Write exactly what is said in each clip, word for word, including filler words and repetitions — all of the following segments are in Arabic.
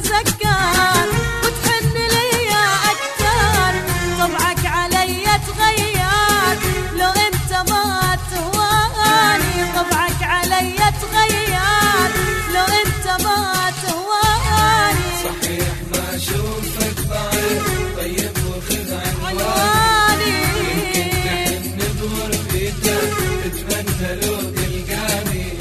تتذكر وتحن ليا أكتر، طبعك علي تغير لو أنت ما تهواني، طبعك علي تغير لو أنت ما تهواني. صحيح ما أشوفك بعيد طيب وخذ عنواني، يمكن تحن بغربتك تتمنى لو تلقاني.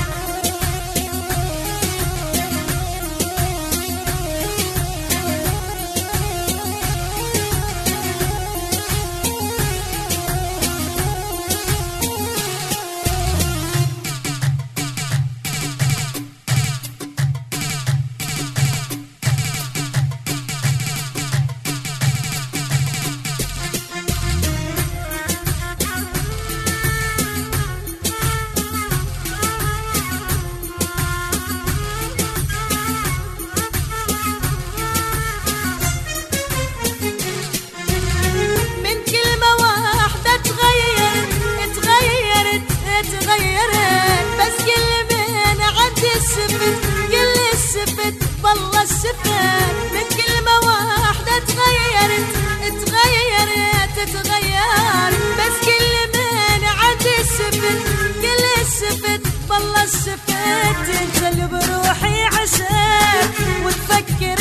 تغيرت بس كل من عندي السفت، كل السفت والله السفت، من كلمة واحدة تغيرت تغيرت تغير، بس كل من عندي السفت، كل السفت والله السفت. انت اللي بروحي عشان وتفكر